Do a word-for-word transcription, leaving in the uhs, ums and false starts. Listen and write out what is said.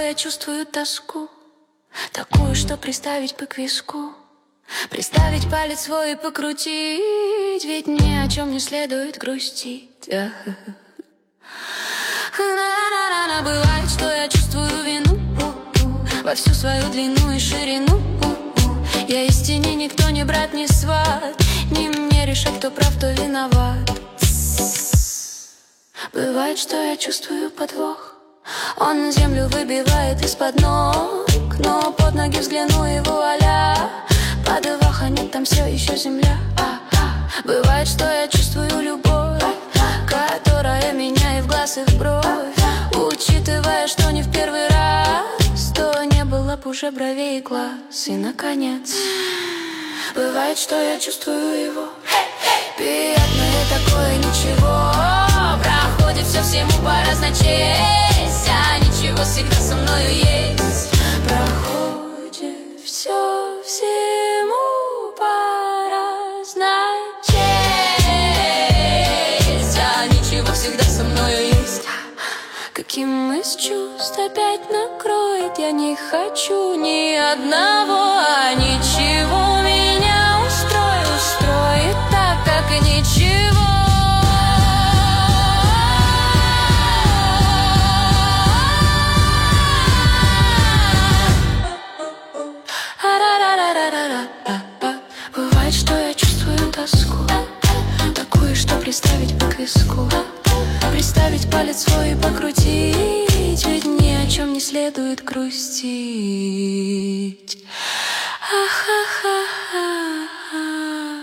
я чувствую тоску, такую, что приставить бы к виску, приставить палец свой и покрутить, ведь ни о чем не следует грустить. Бывает, что я чувствую вину во всю свою длину и ширину. Я истине никто, не брат, не сват, не мне решать, кто прав, кто виноват. Бывает, что я чувствую подвох, он на землю выбивает из-под ног, но под ноги взгляну и вуаля, подвоха нет, там все еще земля. Бывает, что я чувствую любовь, которая меня и в глаз, и в бровь, учитывая, что не в первый раз, то не было б уже бровей и глаз. И, наконец, бывает, что я чувствую его, приятное такое ничего, проходит все всему по разночесть, а ничего всегда со мною есть. Проходит все всему по разночесть, а ничего всегда со мною есть. Каким из чувств опять накроет, я не хочу ни одного, а ничего меня устроит, устроит так, как и ничего. Бывает, что я чувствую тоску, такую, что приставить бы к виску, приставить палец свой и покрутить, ведь ни о чем не следует грустить. Ах-ах-ах-ах.